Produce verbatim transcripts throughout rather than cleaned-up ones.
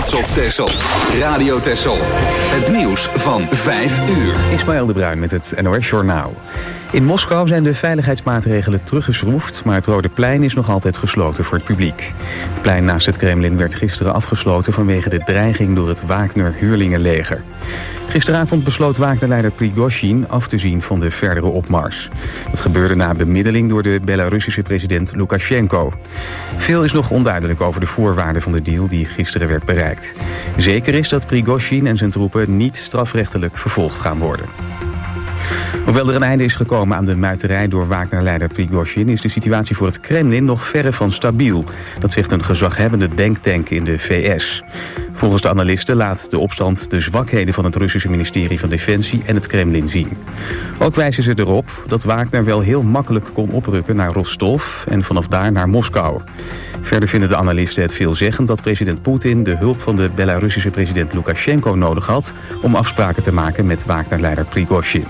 trots op Texel. Radio Texel. Het nieuws van vijf uur. Ismaël de Bruin met het N O S Journaal. In Moskou zijn de veiligheidsmaatregelen teruggeschroefd, maar het Rode Plein is nog altijd gesloten voor het publiek. Het plein naast het Kremlin werd gisteren afgesloten vanwege de dreiging door het Wagner-huurlingenleger. Gisteravond besloot Wagner-leider Prigozhin af te zien van de verdere opmars. Dat gebeurde na bemiddeling door de Belarussische president Lukashenko. Veel is nog onduidelijk over de voorwaarden van de deal die gisteren werd bereikt. Zeker is dat Prigozhin en zijn troepen niet strafrechtelijk vervolgd gaan worden. Hoewel er een einde is gekomen aan de muiterij door Wagner-leider Prigozhin, is de situatie voor het Kremlin nog verre van stabiel. Dat zegt een gezaghebbende denktank in de V S. Volgens de analisten laat de opstand de zwakheden van het Russische ministerie van Defensie en het Kremlin zien. Ook wijzen ze erop dat Wagner wel heel makkelijk kon oprukken naar Rostov en vanaf daar naar Moskou. Verder vinden de analisten het veelzeggend dat president Poetin de hulp van de Belarussische president Lukashenko nodig had om afspraken te maken met Wagner-leider Prigozhin.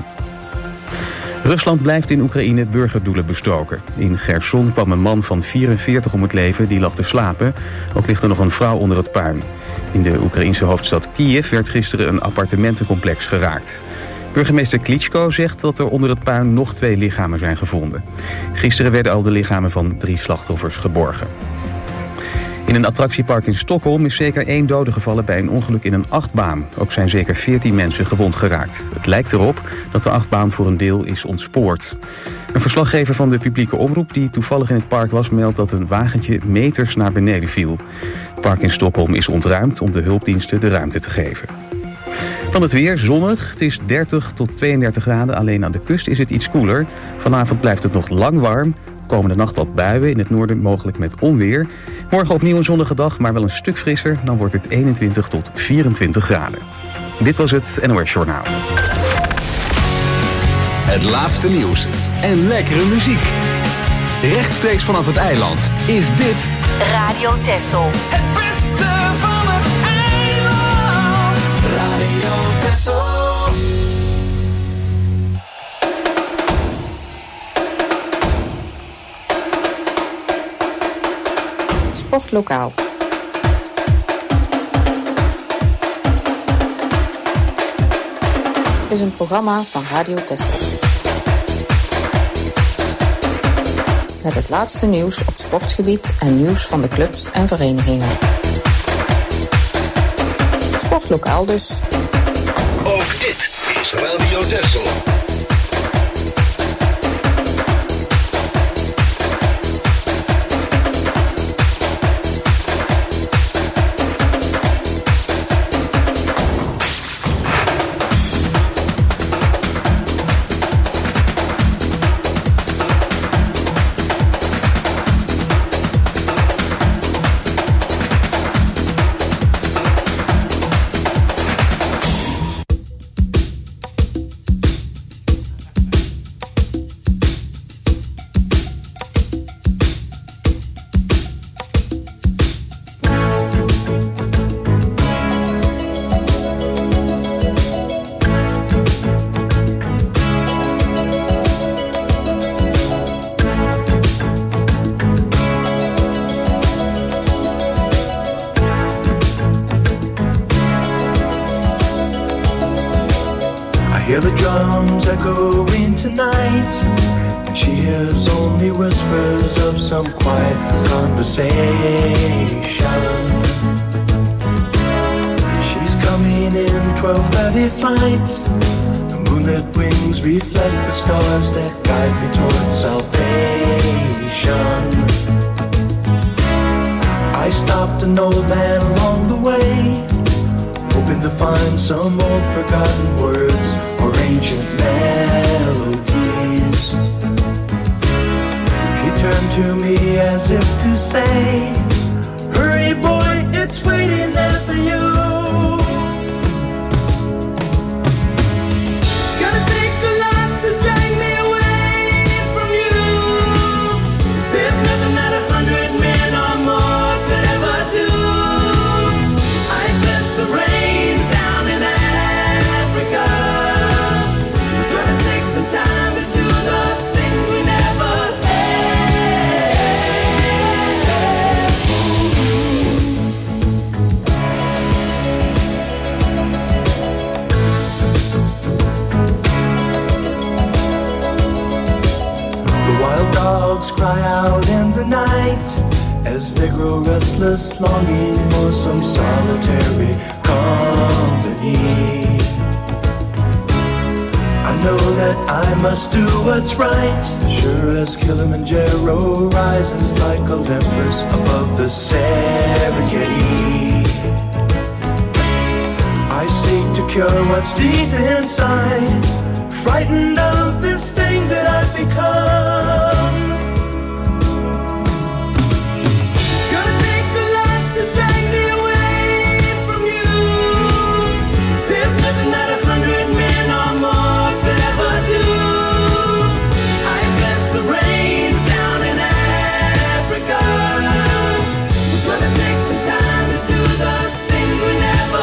Rusland blijft in Oekraïne burgerdoelen bestoken. In Gerson kwam een man van vierenveertig om het leven, die lag te slapen. Ook ligt er nog een vrouw onder het puin. In de Oekraïnse hoofdstad Kiev werd gisteren een appartementencomplex geraakt. Burgemeester Klitschko zegt dat er onder het puin nog twee lichamen zijn gevonden. Gisteren werden al de lichamen van drie slachtoffers geborgen. In een attractiepark in Stockholm is zeker één dode gevallen bij een ongeluk in een achtbaan. Ook zijn zeker veertien mensen gewond geraakt. Het lijkt erop dat de achtbaan voor een deel is ontspoord. Een verslaggever van de publieke omroep die toevallig in het park was, meldt dat een wagentje meters naar beneden viel. Het park in Stockholm is ontruimd om de hulpdiensten de ruimte te geven. Dan het weer, zonnig. Het is dertig tot tweeëndertig graden. Alleen aan de kust is het iets koeler. Vanavond blijft het nog lang warm. Komende nacht wat buien, in het noorden mogelijk met onweer. Morgen opnieuw een zonnige dag, maar wel een stuk frisser. Dan wordt het eenentwintig tot vierentwintig graden. Dit was het N O S Journaal. Het laatste nieuws en lekkere muziek. Rechtstreeks vanaf het eiland is dit Radio Texel. Het beste van het eiland. Radio Texel. Sportlokaal. Is een programma van Radio Texel. Met het laatste nieuws op sportgebied en nieuws van de clubs en verenigingen. Sportlokaal dus. Ook dit is Radio Texel. Hear the drums echoing tonight, and she hears only whispers of some quiet conversation. She's coming in twelve thirty flight. The moonlit wings reflect the stars that guide me towards salvation. I stopped an old man along the way, hoping to find some old forgotten words or ancient melodies. He turned to me as if to say, hurry boy, it's waiting there for you. Gonna take a lot to drag me away from you. There's nothing that a hundred men or more could ever do. I bless the rains down in Africa. Gonna take some time to do the things we never had. night as they grow restless, longing for some solitary company. I know that I must do what's right, sure as Kilimanjaro rises like Olympus above the Serengeti. I seek to cure what's deep inside, frightened of this thing that I've become. Gonna take a lot to drag me away from you. There's nothing that a hundred men or more could ever do. I bless the rains down in Africa. We're gonna take some time to do the things we never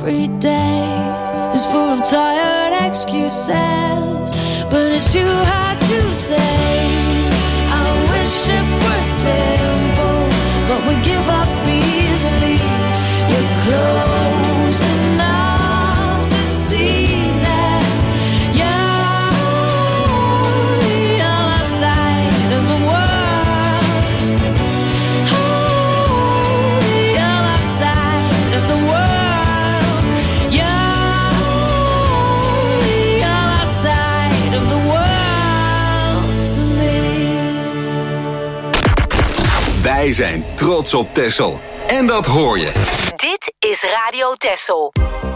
Every day is full of tired excuses, but it's too hard to say. I wish it were simple, but we give up easily. You're close enough to see that you're the other side of the world. Oh, the other side of the world. You're the other side of the world to me. Wij zijn trots op Texel. En dat hoor je. Dit is Radio Texel.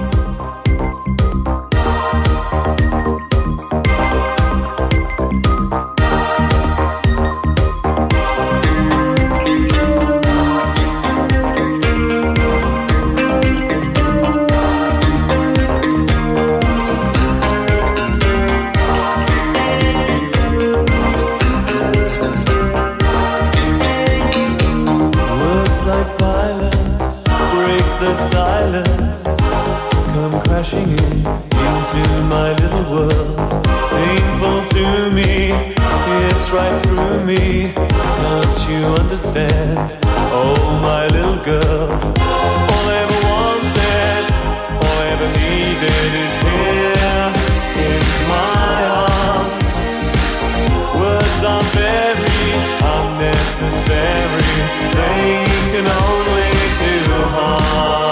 Silence, come crashing in into my little world. Painful to me, it's right through me. Can't you understand? Oh, my little girl. All I ever wanted, all I ever needed is here in my arms. Words are very unnecessary. They can only do harm.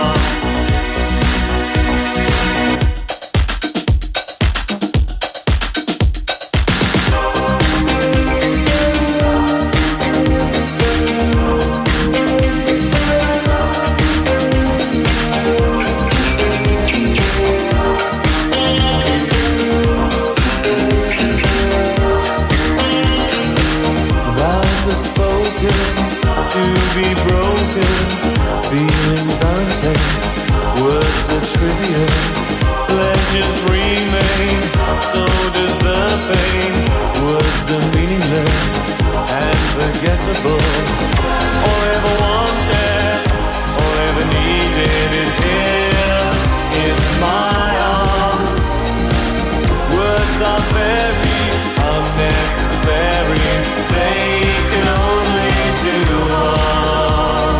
To be broken, feelings are intense, words are trivial, pleasures remain, so does the pain. Words are meaningless and forgettable. All I ever wanted, all I ever needed is here in my arms. Words are very unnecessary, they can only do harm.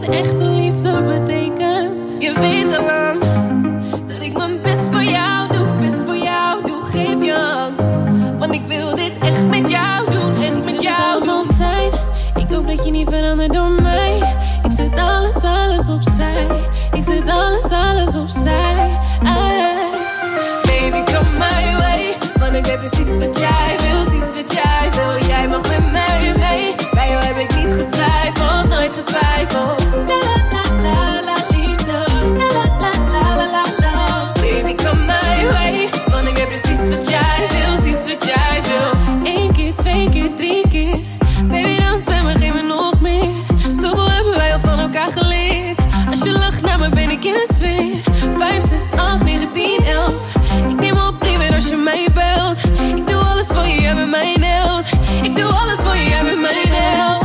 echte liefde betekent. Je weet al lang dat ik mijn best voor jou doe, best voor jou doe. Geef je hand, want ik wil dit echt met jou doen, echt met jou doen. Zijn. Ik hoop dat je niet verandert door mij. Ik zet alles, alles opzij. Ik zet alles, alles opzij. Ay. Baby, come my way, want ik weet precies wat jij wil, precies wat jij wil. Jij mag met mij mee. Bij jou heb ik niet getwijfeld, nooit getwijfeld. La la la la liefde. La la la la la la. Baby, come my way, want ik weet precies wat jij wil, precies wat jij wil. Eén keer, twee keer, drie keer. Baby, dan spel me, geef me nog meer. Zoveel hebben wij al van elkaar geleerd. Als je lacht naar me, ben ik in een sfeer. Vijf, zes, acht, negen, tien, elf. Ik neem op liever als je mij belt. Ik doe alles voor je, jij bent mijn held. Ik doe alles voor je, jij bent mijn held.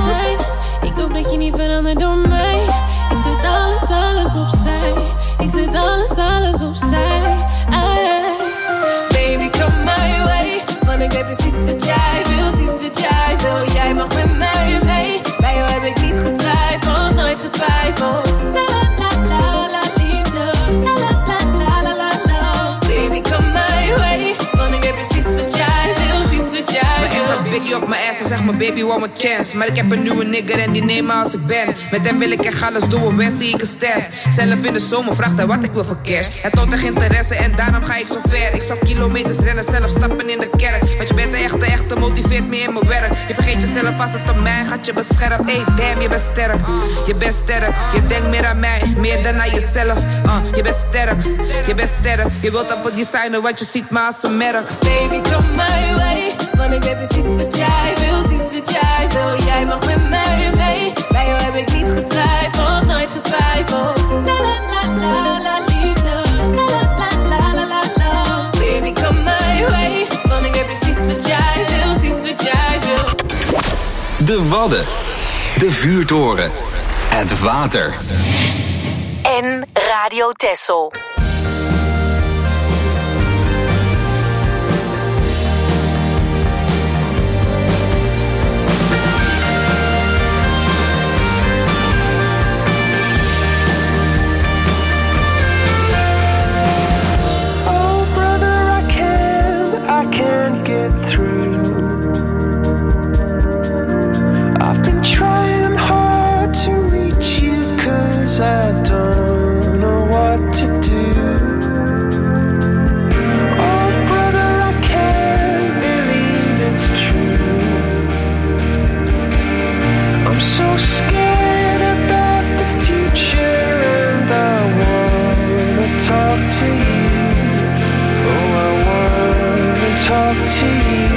Ik hoop dat je niet verandert door mij. Ik zet alles, alles opzij. Ik zet alles, alles opzij. Ay. Baby, come my way, want ik weet precies wat jij wil, precies wat jij wil. Jij mag met mij mee. Bij jou heb ik niet getwijfeld, nooit getwijfeld. La la la la liefde. La la la la la la. Baby, come my way, want ik weet precies wat jij wil, precies wat jij wil. Mijn ex had biggie op mijn ass en zegt mijn baby one more chance. Maar ik heb een nieuwe nigger en die neem me als ik ben. Met hem wil ik echt alles doen, wens zie ik een ster. Zelf in de zomer vraagt hij wat ik wil voor cash. Hij toont echt interesse en daarom ga ik zo ver. Ik zou kilometers rennen, zelf stappen in de kerk. Want je bent de echte, echte, motiveert me in mijn werk. Je vergeet jezelf als het om mij gaat, je beschermt. Hey damn, je bent sterk, je bent sterk. Je denkt meer aan mij, meer dan aan jezelf. uh, Je bent sterk, je bent sterk. Je wilt op het designen, want je ziet me als een merk. Baby, come my way, want ik weet precies wat jij wil, precies wat jij wil. Jij mag met mij mee. Bij jou heb ik niet getwijfeld, nooit getwijfeld. La la la la la liefde. La la la la la la. Baby, come my way, want ik weet precies wat jij wil, precies wat jij wil. De Wadden. De Vuurtoren. Het water. En Radio Texel. I don't know what to do. Oh, brother, I can't believe it's true. I'm so scared about the future, and I wanna talk to you. Oh, I wanna talk to you.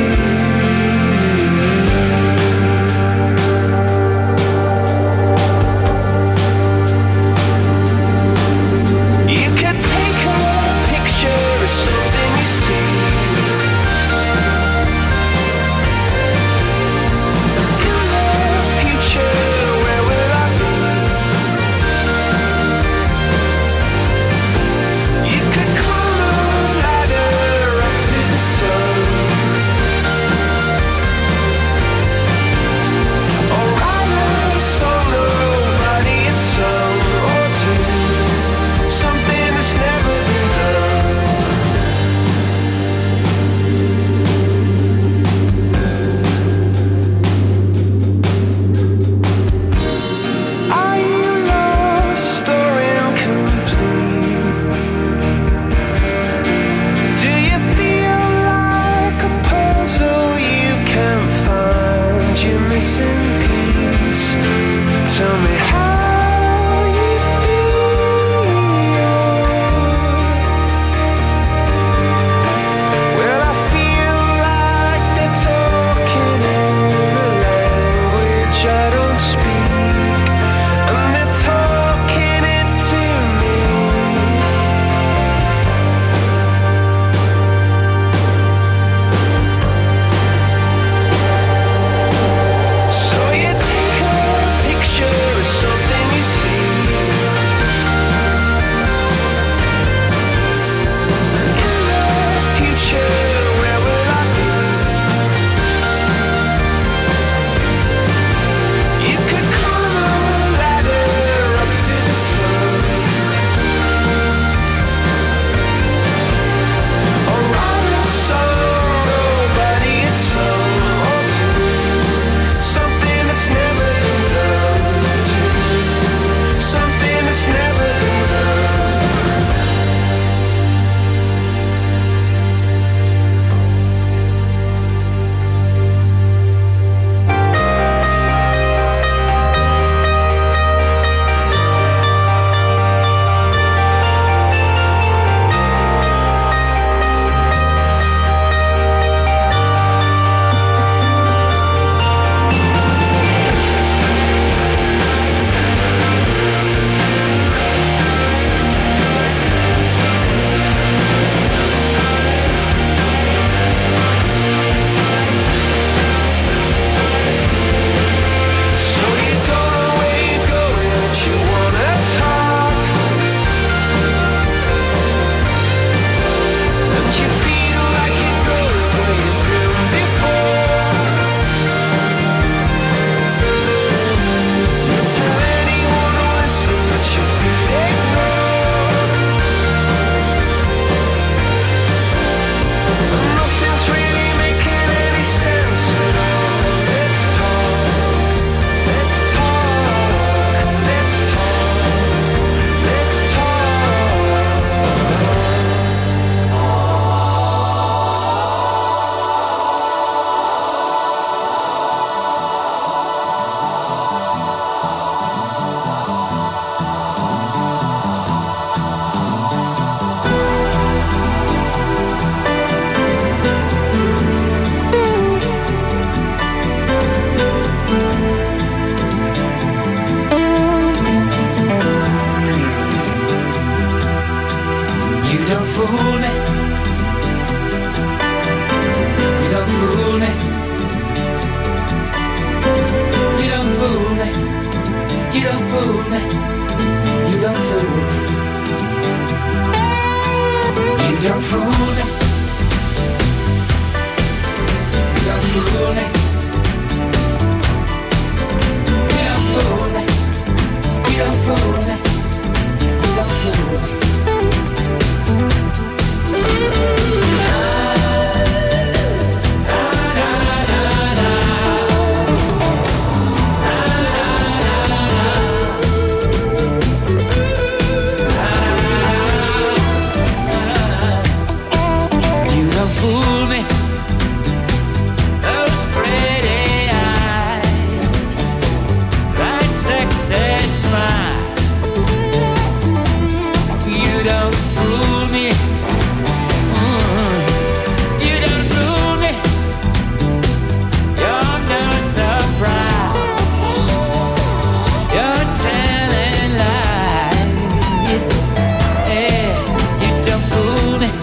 You don't fool me. Mm. You don't rule me. You're no surprise. You're telling lies. Hey, you don't fool me.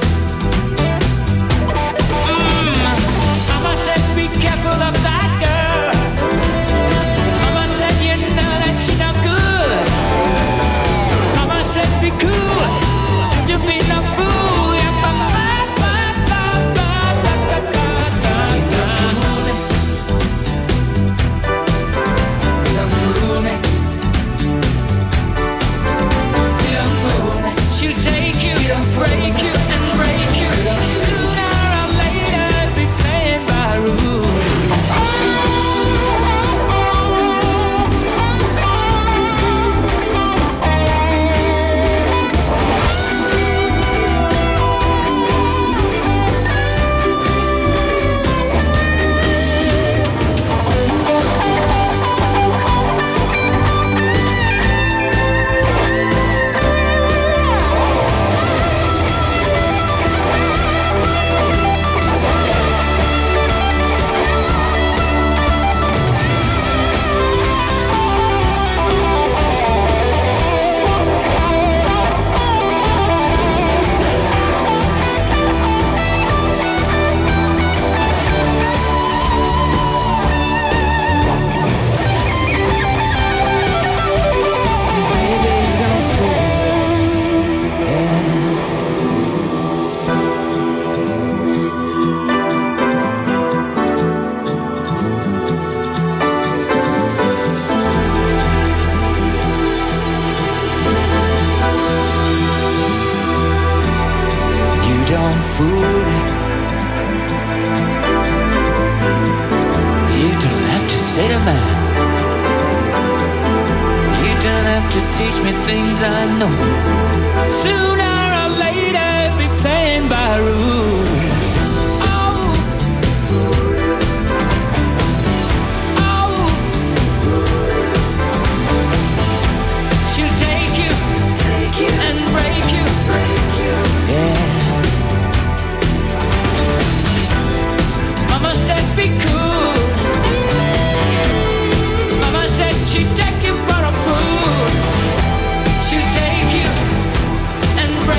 Mm. Mama said be careful of that girl. Mama said you know that she no good. Mama said be cool. You be no fool. Yeah, ba, ba, ba, ba, ba, ba, ba, ba, ba. You don't fool me. You don't fool me. She'll take you, break you, and break you. Sooner or later, be playing by rules. Baby, you don't fool. Yeah. You don't fool me. You don't have to say to man. You don't have to teach me things I know. Sooner or later, be playing by rules. Oh, oh, she'll take you, take you, and break you, break you. Yeah. Mama said be cool. Mama said she'd take you for a fool. She'll take you and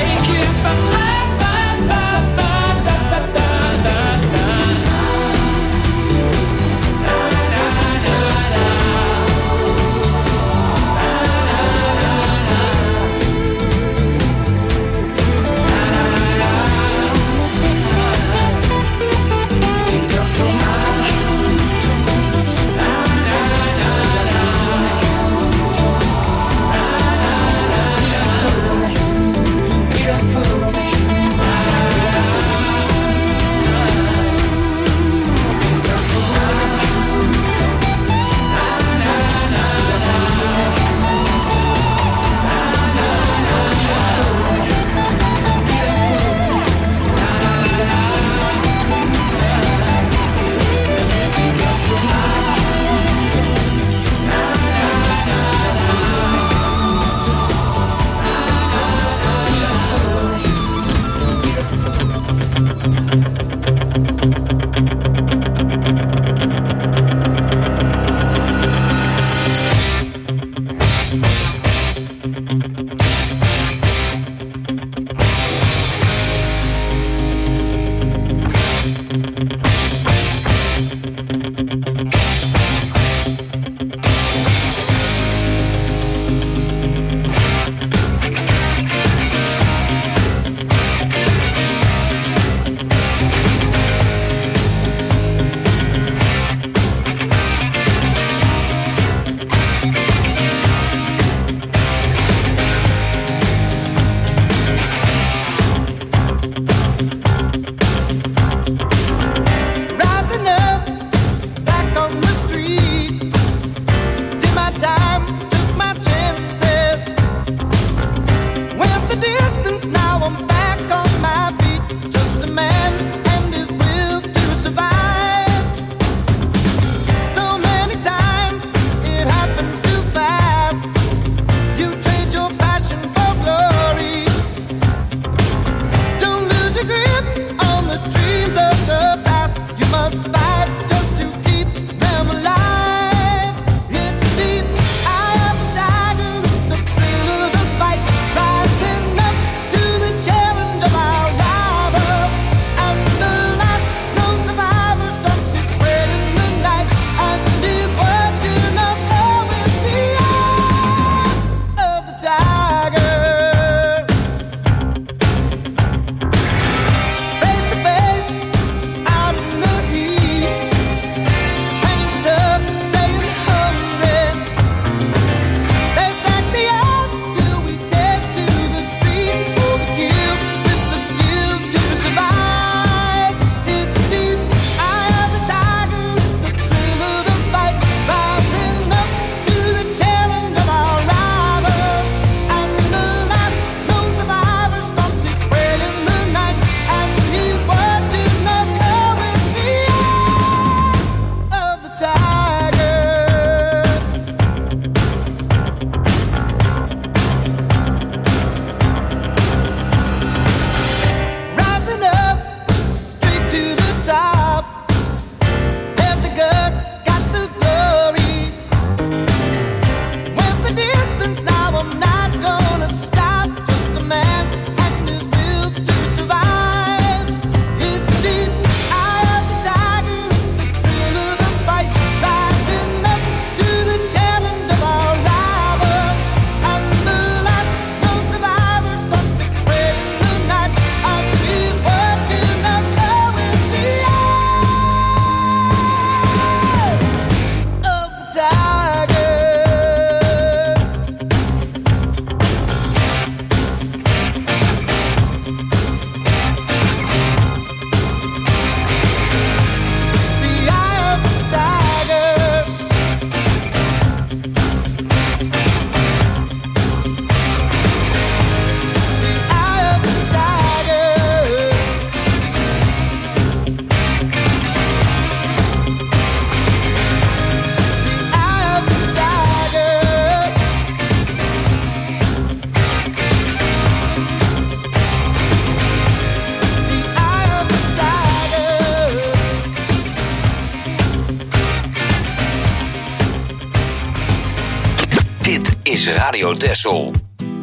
Radio Texel.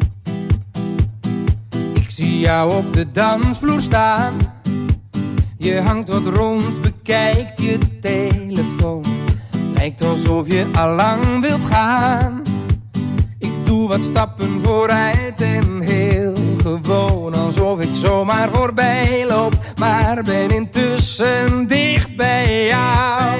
Ik zie jou op de dansvloer staan. Je hangt wat rond, bekijkt je telefoon. Lijkt alsof je allang wilt gaan. Ik doe wat stappen vooruit en heel gewoon, alsof ik zomaar voorbij loop, maar ben intussen dicht bij jou.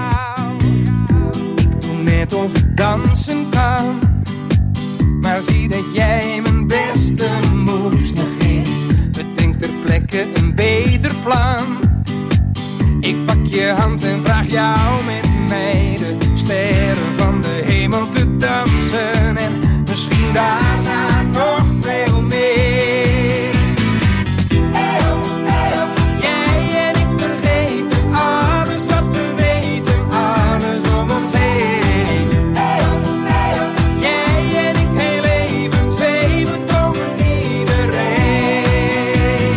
Ik doe net of ik dansen kan, maar zie dat jij mijn beste moves negeert. Bedenk ter plekke een beter plan. Ik pak je hand en vraag jou met mij de sterren van de hemel te dansen. En misschien daarna nog veel meer. Eyo, eyo. Jij en ik vergeten alles wat we weten, alles om ons heen. Eyo, eyo. Jij en ik heel even zweven boven iedereen.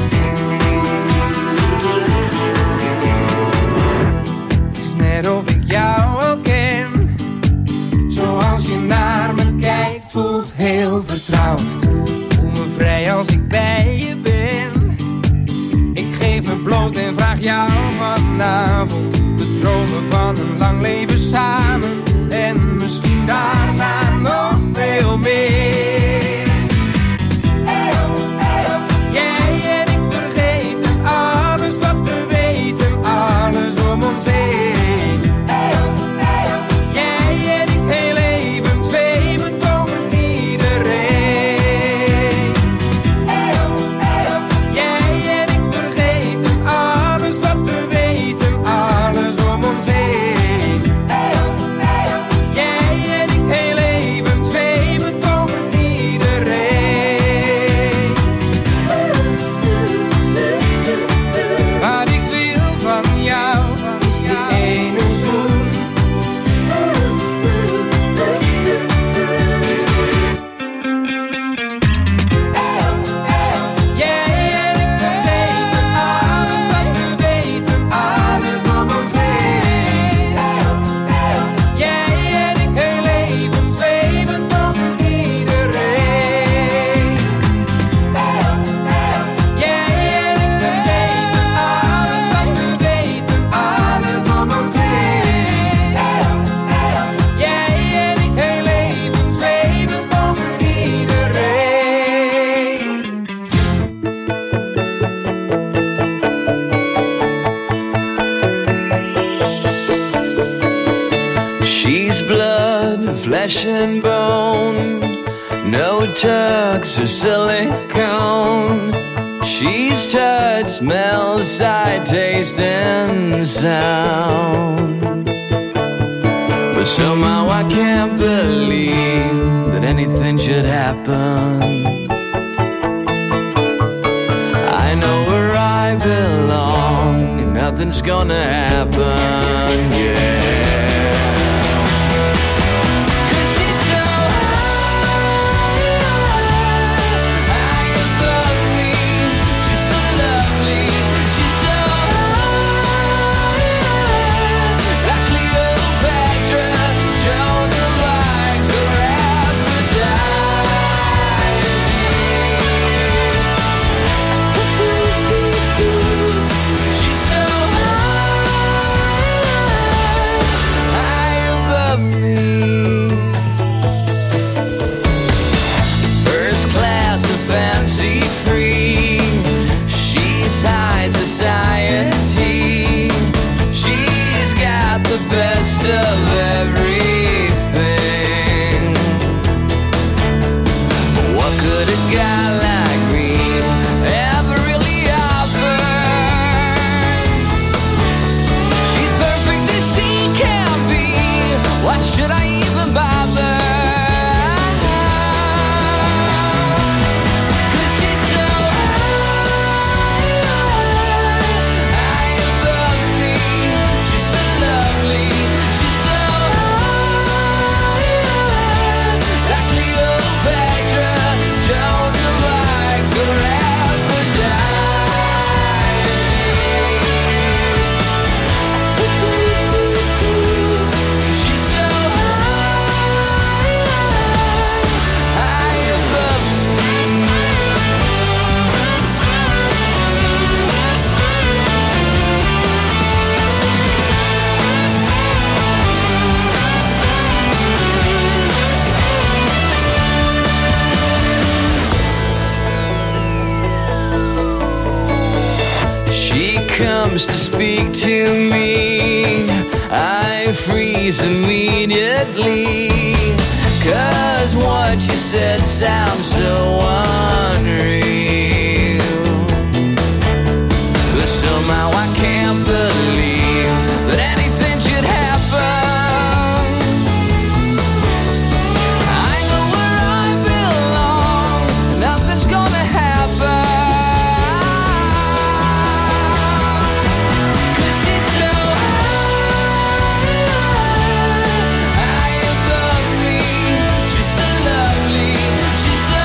Het is net of ik jou al ken, zoals je naar me kijkt, voelt heel vertrouwd. Voel me vrij als ik bij je ben. Ik geef me bloot en vraag jou vanavond te dromen van een lang leven samen. En misschien daarna nog veel meer. Eyo, eyo. Jij en ik vergeten alles wat we weten, alles om ons heen. Eyo, eyo. Jij en ik heel even zweven boven iedereen. Eyo, eyo. Jij en ik vergeten alles wat we weten, alles om ons heen. Eyo, eyo. Jij en ik heel even zweven boven iedereen. Wat ik wil van jou is die ene zoen. Jij en ik vergeten alles wat we weten, alles om ons heen. Jij en ik heel even zweven boven iedereen. Jij en ik vergeten alles wat we weten, alles om ons heen. Jij en ik heel even zweven boven iedereen. She's blood, flesh and bone, no tucks or silicone. She's touch, smell, sight, taste and sound. But somehow I can't believe that anything should happen. I know where I belong and nothing's gonna happen, yeah. She's so high. comes to speak to me, I freeze immediately. Cause what you said sounds so unreal. But somehow I can't believe that anything should happen. I know where I belong, nothing's gonna happen. Cause she's so high, high above me. She's so lovely, she's so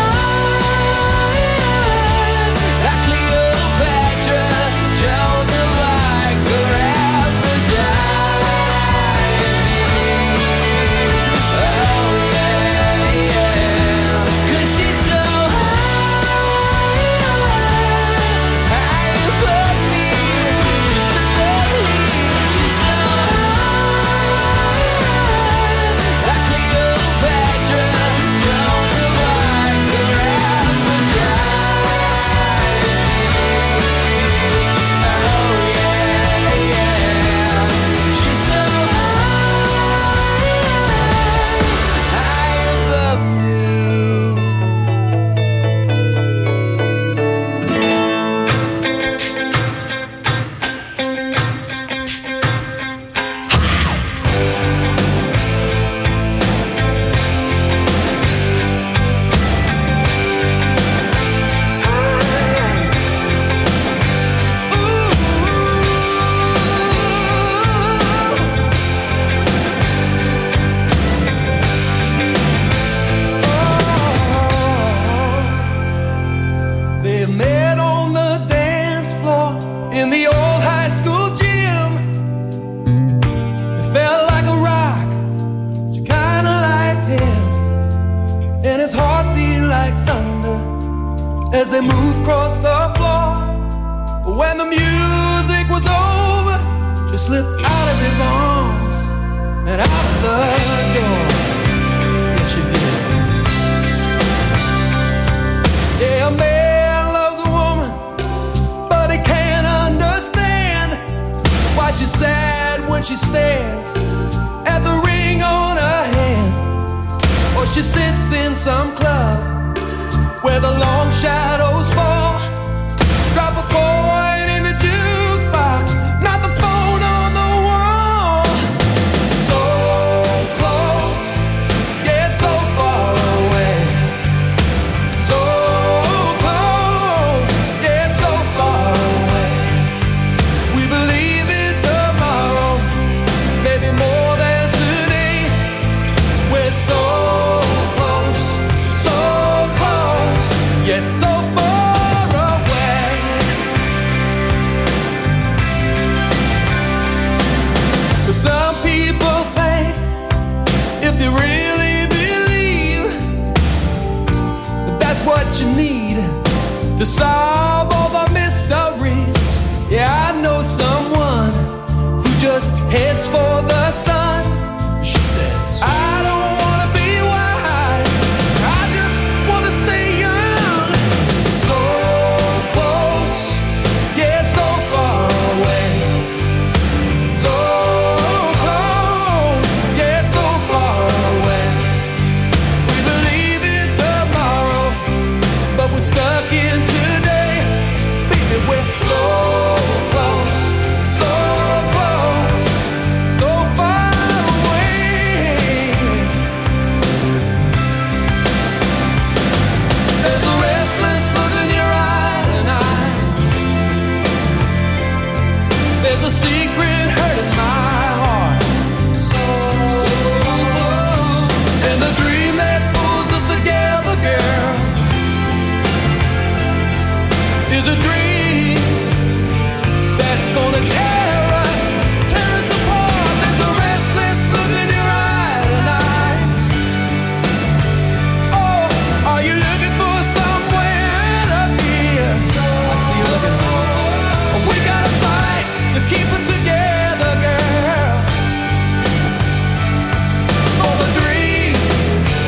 high, like Cleopatra, Joan of Arc, or Aphrodite. Oh yeah, yeah. Cause she's so high, high above me. She's so lovely, she's so high, like Cleopatra, Joan of Arc, or Aphrodite. Oh yeah, yeah. She's so high, high above me. They met on the dance floor in the old high school gym. It felt like a rock. She kinda liked him, and his heart beat like thunder as they moved across the floor. But when the music was over, she slipped out of his arms and out of the door. Yes, she did. Yeah, a man loves a woman, but he can't understand why she's sad when she stares at the ring on her hand, or she sits in some club where the long shadows fall. Drop a coin in the jukebox, not the phone on the wall. So close, yet so far away. So close, yet so far away. We believe in tomorrow, maybe more than today. We're so close, so close, yet so far away. But some people think if they really believe that that's what you need to solve all the mysteries. Yeah, I know someone who just heads for the sun. She says, I don't wanna be wise, I just wanna stay young. So close, yeah, so far away. So close, yeah, so far away. We believe in tomorrow, but we're stuck in today. Baby, we're so close, so close, so far away. There's a restless look in your eye tonight. There's a secret hurt in my heart. So close, and the dream that pulls us together, girl, is a dream that's gonna tear us, tear us apart. There's a restless look in your eye tonight. Oh, are you looking for somewhere to be? I see you looking. We gotta fight to keep it together, girl. For the dream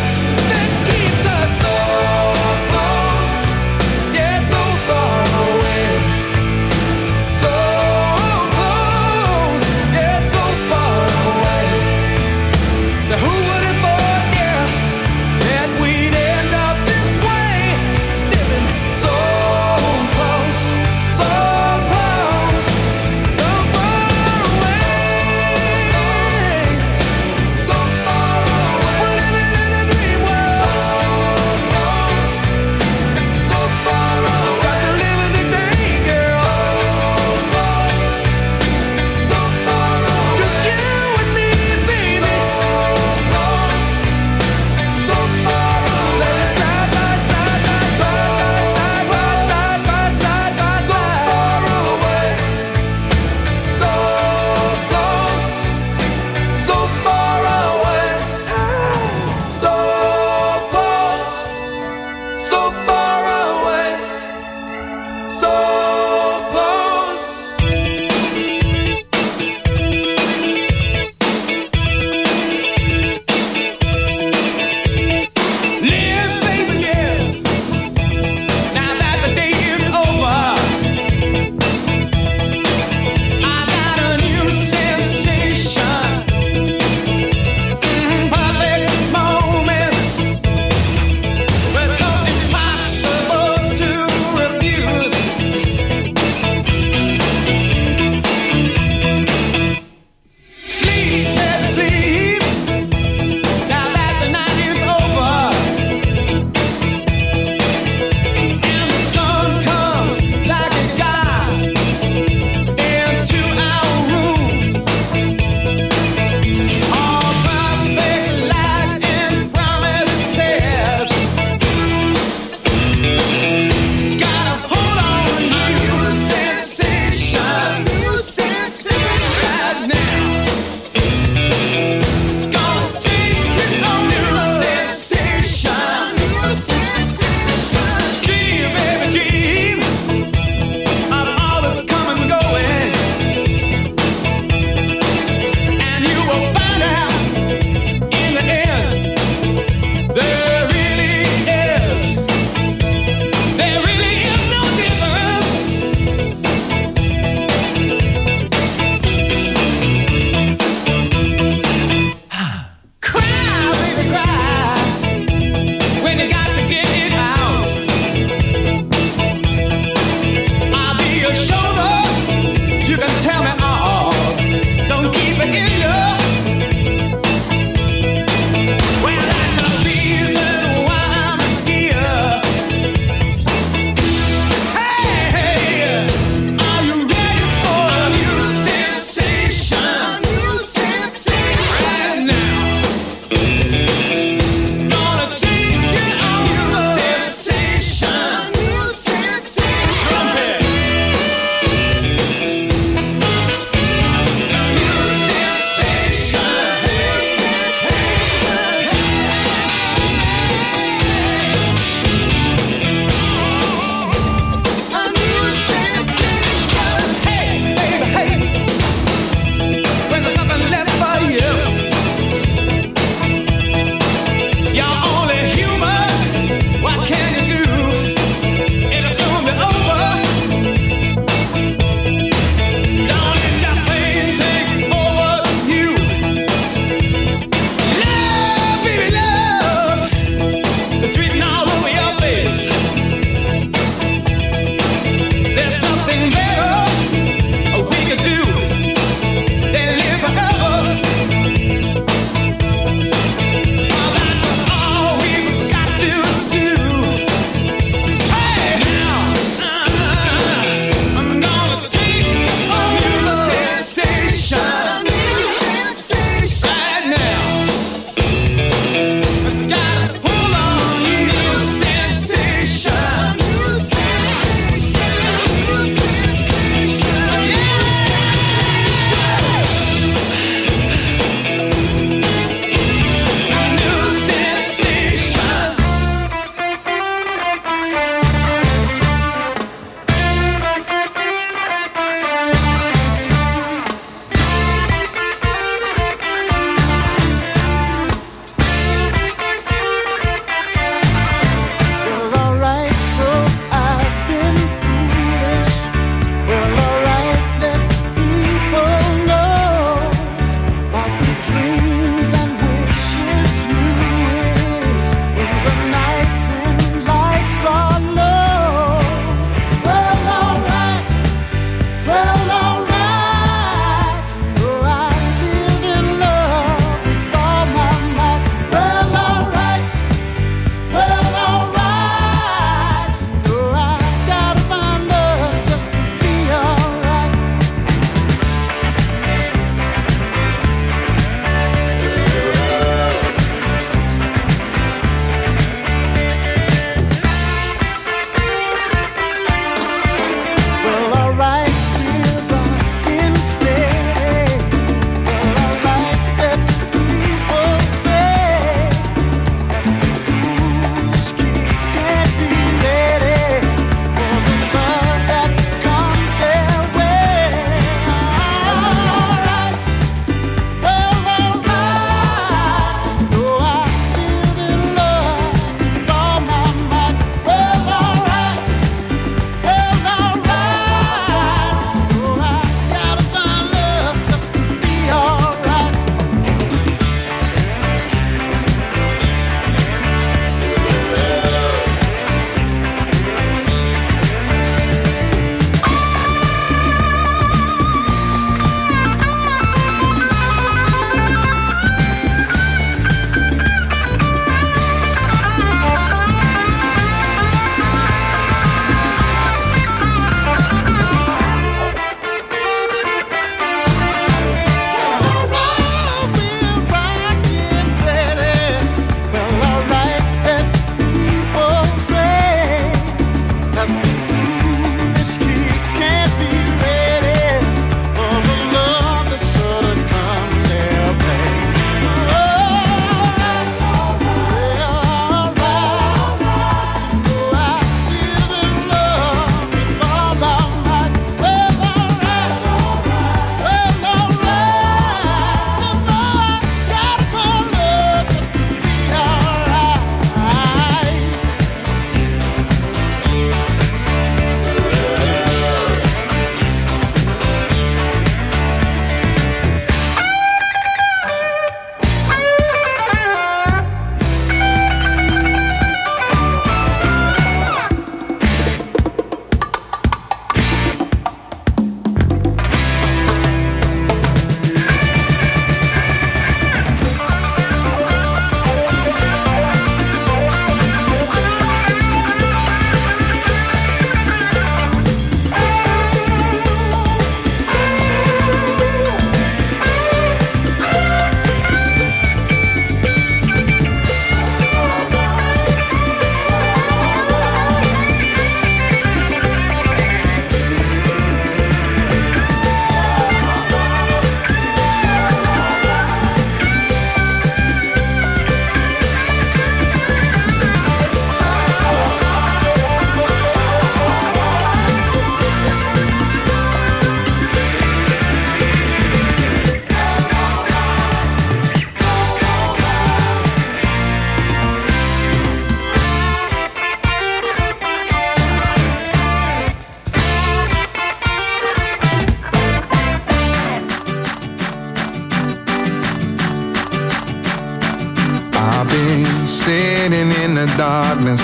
that keeps us so close, yeah, so far away.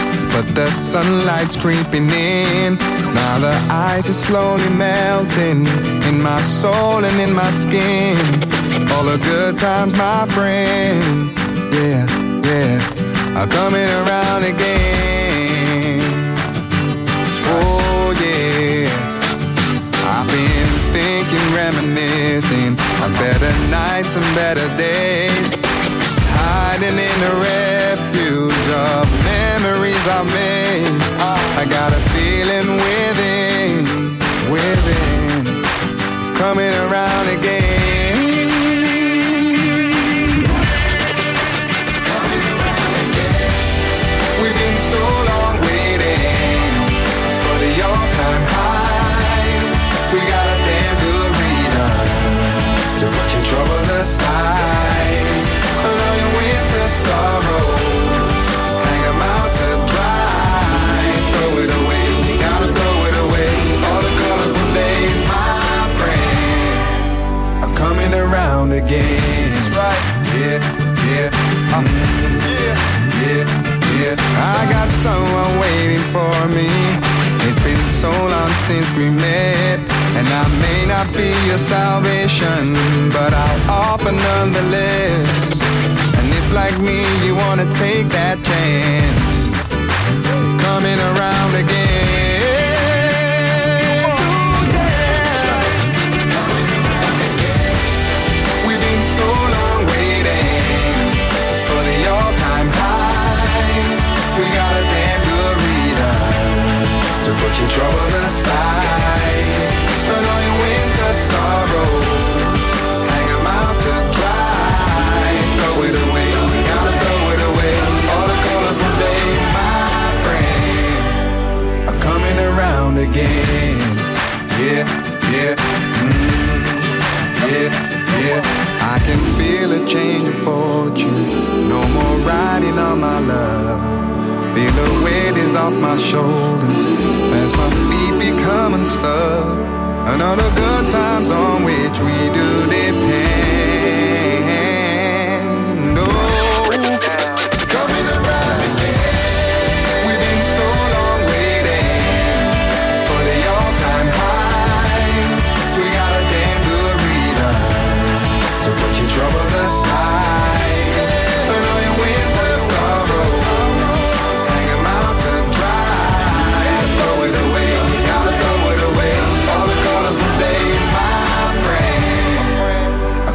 but the sunlight's creeping in. Now the ice is slowly melting in my soul and in my skin. All the good times, my friend, yeah, yeah, are coming around again. Oh yeah, I've been thinking, reminiscing on better nights and better days, hiding in the refuge of memories I made. I got a feeling within, within, it's coming around again. It's coming around again. We've been so long waiting for the all-time high. We got a damn good reason to put your troubles aside. All your winter sorrows, hang 'em out to dry. Throw it away, you gotta throw it away. All the colorful days, my friend, are coming around again. That's right, yeah, yeah, um, yeah, yeah, yeah. I got someone waiting for me. It's been so long since we met, and I may not be your salvation, but I'll offer nonetheless. And if like me you wanna take that chance, it's coming around again. Ooh, yeah. It's coming around again. We've been so long waiting for the all-time high. We got a damn good reason to put your troubles aside. Burn all your winter sorrows, hang 'em out to dry. Throw it away, we gotta throw it away. All the colorful days, my friend, are coming around again. Yeah, yeah, mm, yeah, yeah. I can feel a change of fortune. No more riding on my love. Feel the weight is off my shoulders as my feet become unstuck. And all the good times on which we do depend. Oh, it's coming around again. We've been so long waiting for the all-time high. We got a damn good reason to put your troubles aside. And all your winter sorrows, hang 'em out to dry. Throw it away, you gotta throw it away. All the colorful days, my friend,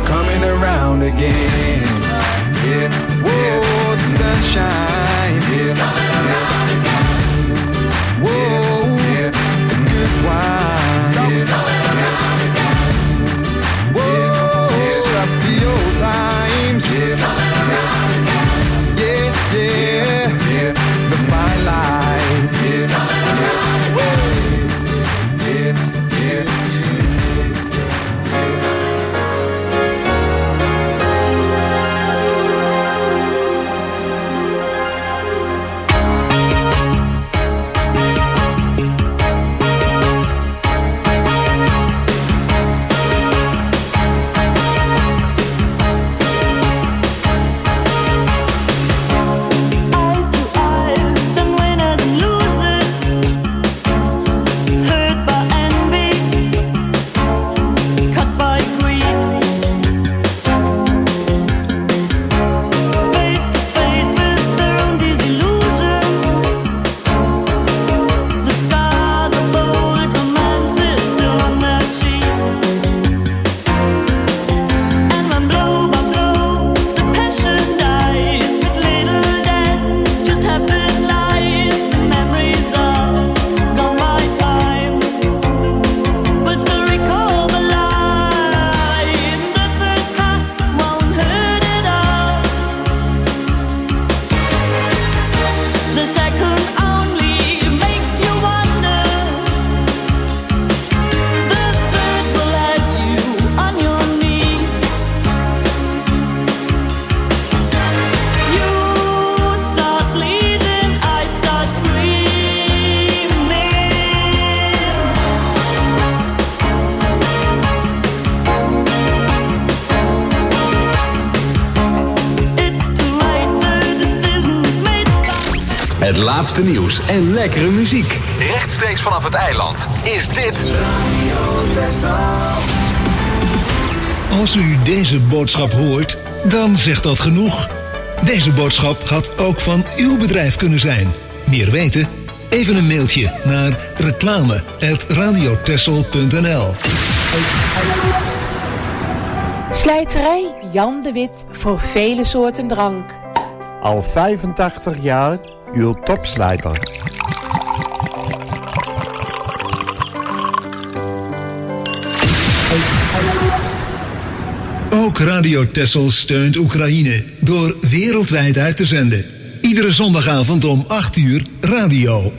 Het laatste nieuws en lekkere muziek. Rechtstreeks vanaf het eiland is dit Radio Texel. Als u deze boodschap hoort, dan zegt dat genoeg. Deze boodschap had ook van uw bedrijf kunnen zijn. Meer weten? Even een mailtje naar reclame apenstaartje radiotexel punt n l. Slijterij Jan de Wit voor vele soorten drank. Al vijfentachtig jaar uw topslijter. Ook Radio Texel steunt Oekraïne door wereldwijd uit te zenden. Iedere zondagavond om acht uur radio.